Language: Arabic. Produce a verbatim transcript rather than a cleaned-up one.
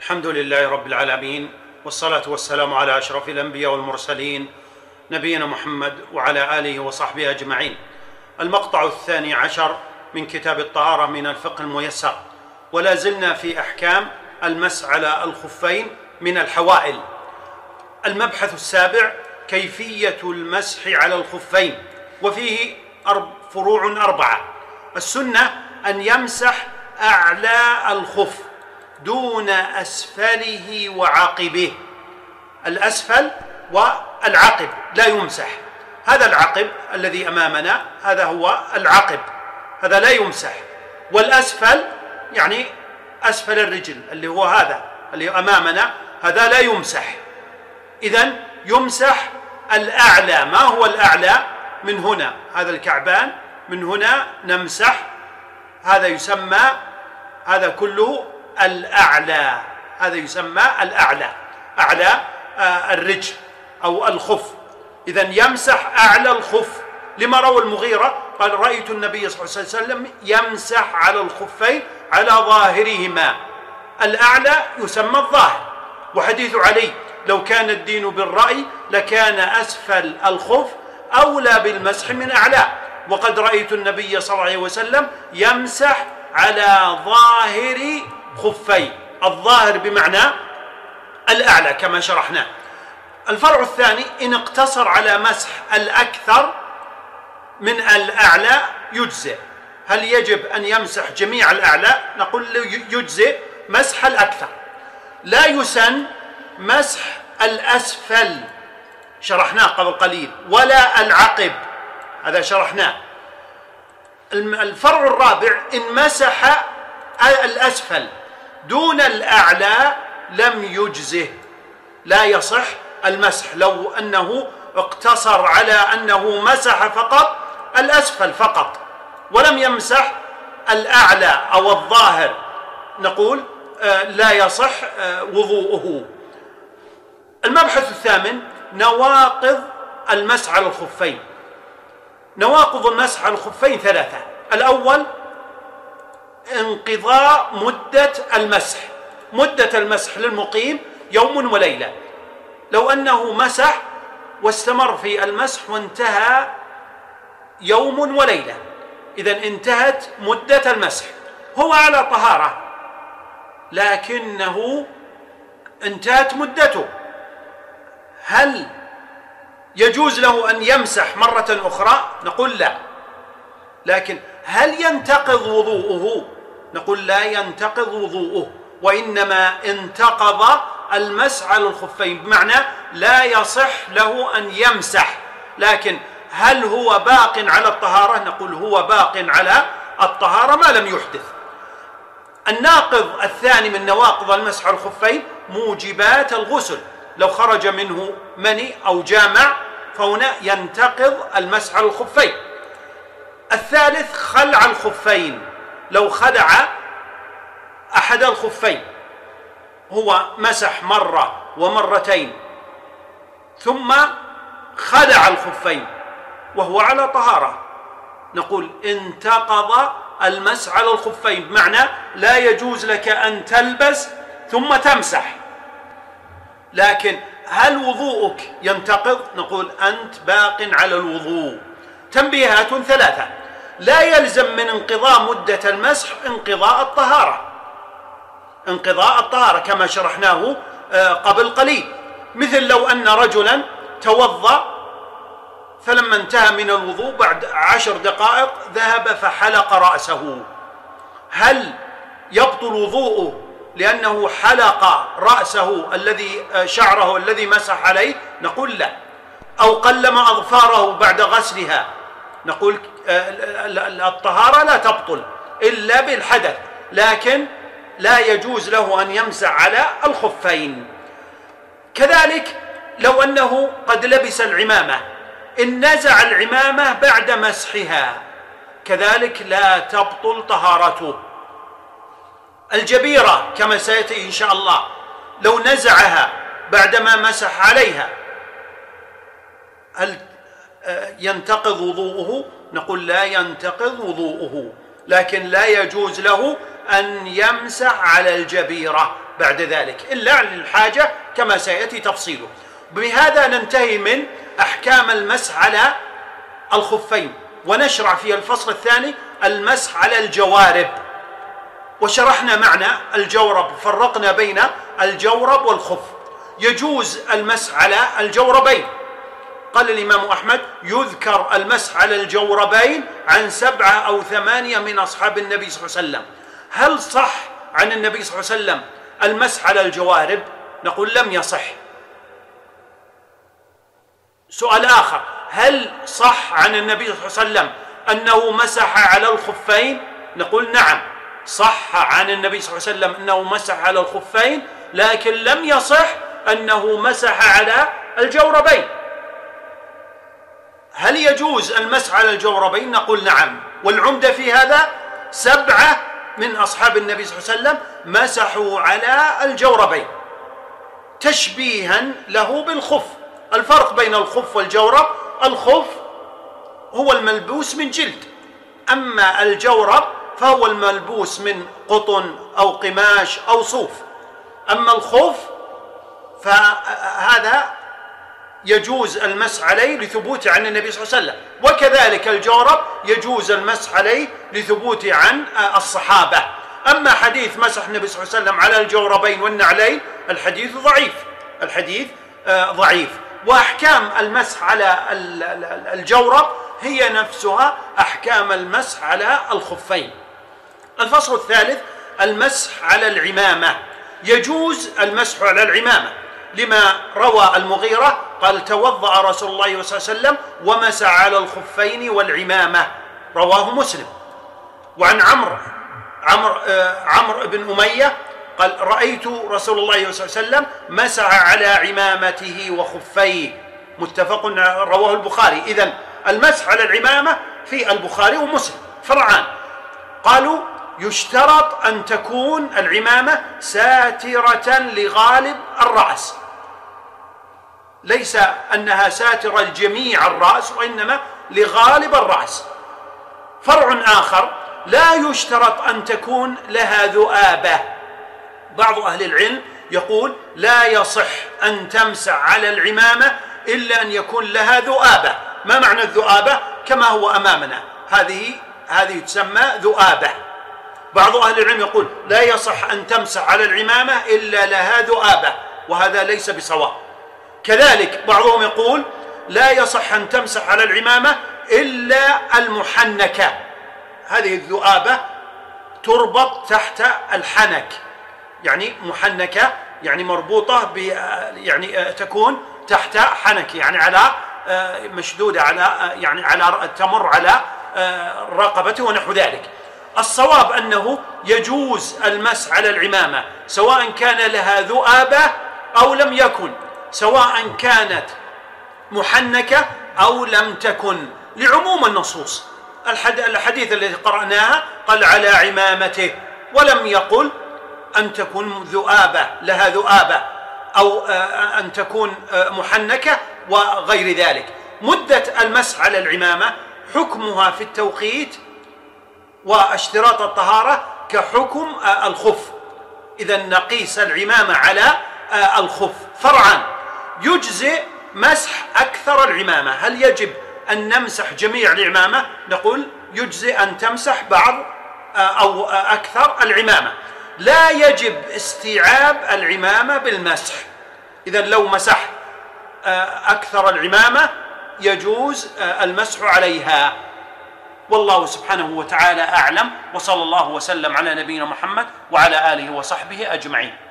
الحمد لله رب العالمين، والصلاة والسلام على أشرف الأنبياء والمرسلين نبينا محمد وعلى آله وصحبه أجمعين. المقطع الثاني عشر من كتاب الطهارة من الفقه الميسر، ولا زلنا في أحكام المسح على الخفين من الحوائل. المبحث السابع كيفية المسح على الخفين، وفيه فروع أربعة. السنة أن يمسح أعلى الخف دون أسفله وعقبه. الأسفل والعقب لا يمسح. هذا العقب الذي أمامنا، هذا هو العقب، هذا لا يمسح. والأسفل يعني أسفل الرجل اللي هو هذا اللي أمامنا، هذا لا يمسح. إذن يمسح الأعلى. ما هو الأعلى؟ من هنا، هذا الكعبان، من هنا نمسح، هذا يسمى، هذا كله الأعلى، هذا يسمى الأعلى، أعلى آه الرجل أو الخف. إذن يمسح أعلى الخف، لما روى المغيرة قال: رأيت النبي صلى الله عليه وسلم يمسح على الخفين على ظاهرهما. الأعلى يسمى الظاهر. وحديث علي: لو كان الدين بالرأي لكان أسفل الخف أولى بالمسح من أعلى. وقد رأيت النبي صلى الله عليه وسلم يمسح على ظاهر خفي. الظاهر بمعنى الأعلى كما شرحنا. الفرع الثاني: إن اقتصر على مسح الأكثر من الأعلى يجزئ. هل يجب أن يمسح جميع الأعلى؟ نقول يجزئ مسح الأكثر. لا يسن مسح الأسفل، شرحناه قبل قليل، ولا العقب، هذا شرحناه. الفرع الرابع: إن مسح الأسفل دون الأعلى لم يجزه، لا يصح المسح. لو أنه اقتصر على أنه مسح فقط الأسفل فقط ولم يمسح الأعلى أو الظاهر، نقول لا يصح وضوءه. المبحث الثامن: نواقض المسح على الخفين. نواقض المسح على الخفين ثلاثة. الأول: انقضاء مدة المسح. مدة المسح للمقيم يوم وليلة. لو أنه مسح واستمر في المسح وانتهى يوم وليلة، إذن انتهت مدة المسح. هو على طهارة لكنه انتهت مدته، هل يجوز له أن يمسح مرة أخرى؟ نقول لا. لكن هل ينتقض وضوءه؟ نقول لا ينتقض وضوءه، وإنما انتقض المسح على الخفين، بمعنى لا يصح له أن يمسح. لكن هل هو باق على الطهارة؟ نقول هو باق على الطهارة ما لم يحدث. الناقض الثاني من نواقض المسح على الخفين موجبات الغسل. لو خرج منه مني أو جامع فهنا ينتقض المسح على الخفين. الثالث: خلع الخفين. لو خلع أحد الخفين، هو مسح مرة ومرتين ثم خلع الخفين وهو على طهارة، نقول انتقض المسح على الخفين، بمعنى لا يجوز لك أن تلبس ثم تمسح. لكن هل وضوءك ينتقض؟ نقول أنت باق على الوضوء. تنبيهات ثلاثة: لا يلزم من انقضاء مدة المسح انقضاء الطهارة، انقضاء الطهارة كما شرحناه قبل قليل. مثل لو أن رجلا توضأ فلما انتهى من الوضوء بعد عشر دقائق ذهب فحلق رأسه، هل يبطل وضوءه لأنه حلق رأسه الذي شعره الذي مسح عليه؟ نقول لا. أو قلم أظفاره بعد غسلها، نقول الطهارة لا تبطل إلا بالحدث، لكن لا يجوز له أن يمسح على الخفين. كذلك لو أنه قد لبس العمامة، إن نزع العمامة بعد مسحها كذلك لا تبطل طهارته. الجبيرة كما سيأتي إن شاء الله، لو نزعها بعدما مسح عليها هل ينتقض وضوءه؟ نقول لا ينتقض وضوءه، لكن لا يجوز له أن يمسح على الجبيرة بعد ذلك إلا للحاجة كما سيأتي تفصيله. بهذا ننتهي من أحكام المسح على الخفين، ونشرع في الفصل الثاني المسح على الجوارب. وشرحنا معنى الجورب، فرقنا بين الجورب والخف. يجوز المسح على الجوربين. قال الإمام أحمد: يذكر المسح على الجوربين عن سبعة أو ثمانية من أصحاب النبي صلى الله عليه وسلم. هل صح عن النبي صلى الله عليه وسلم المسح على الجوارب؟ نقول لم يصح. سؤال آخر: هل صح عن النبي صلى الله عليه وسلم أنه مسح على الخفين؟ نقول نعم، صح عن النبي صلى الله عليه وسلم أنه مسح على الخفين، لكن لم يصح أنه مسح على الجوربين. هل يجوز المسح على الجوربين؟ نقول نعم، والعمدة في هذا سبعة من أصحاب النبي صلى الله عليه وسلم مسحوا على الجوربين تشبيها له بالخف. الفرق بين الخف والجورب: الخف هو الملبوس من جلد، أما الجورب فهو الملبوس من قطن أو قماش أو صوف. أما الخف فهذا يجوز المسح عليه لثبوته عن النبي صلى الله عليه وسلم، وكذلك الجورب يجوز المسح عليه لثبوته عن الصحابة. أما حديث مسح النبي صلى الله عليه وسلم على الجوربين والنعلين الحديث ضعيف، الحديث ضعيف. وأحكام المسح على الجورب هي نفسها أحكام المسح على الخفين. الفصل الثالث: المسح على العمامة. يجوز المسح على العمامة لما روى المغيرة قال: توضأ رسول الله صلى الله عليه وسلم ومسح على الخفين والعمامة، رواه مسلم. وعن عمرو عمرو عمرو بن أمية قال: رأيت رسول الله صلى الله عليه وسلم مسح على عمامته وخفيه، متفق، رواه البخاري. إذن المسح على العمامة في البخاري ومسلم فرعان. قالوا: يشترط أن تكون العمامة ساترة لغالب الرأس، ليس أنها ساترة لجميع الرأس، وإنما لغالب الرأس. فرع آخر: لا يشترط أن تكون لها ذؤابة. بعض أهل العلم يقول: لا يصح أن تمسح على العمامة إلا أن يكون لها ذؤابة. ما معنى الذؤابة؟ كما هو أمامنا، هذه هذه تسمى ذؤابة. بعض أهل العلم يقول: لا يصح أن تمسح على العمامة إلا لها ذؤابة، وهذا ليس بصواب. كذلك بعضهم يقول: لا يصح أن تمسح على العمامة إلا المحنكة. هذه الذؤابة تربط تحت الحنك، يعني محنكة، يعني مربوطة ب يعني تكون تحت حنك، يعني على مشدودة على يعني على تمر على رقبته ونحو ذلك. الصواب أنه يجوز المسح على العمامة سواء كان لها ذؤابة أو لم يكن، سواء كانت محنكة أو لم تكن، لعموم النصوص. الحديث الذي قرأناها قال: على عمامته، ولم يقل أن تكون ذؤابة لها ذؤابة أو أن تكون محنكة وغير ذلك. مدة المسح على العمامة حكمها في التوقيت واشتراط الطهارة كحكم الخف. إذا نقيس العمامة على الخف. فرعا: يجزئ مسح أكثر العمامة. هل يجب أن نمسح جميع العمامة؟ نقول يجزئ أن تمسح بعض أو أكثر العمامة، لا يجب استيعاب العمامة بالمسح. إذا لو مسح أكثر العمامة يجوز المسح عليها. والله سبحانه وتعالى أعلم، وصلى الله وسلم على نبينا محمد وعلى آله وصحبه أجمعين.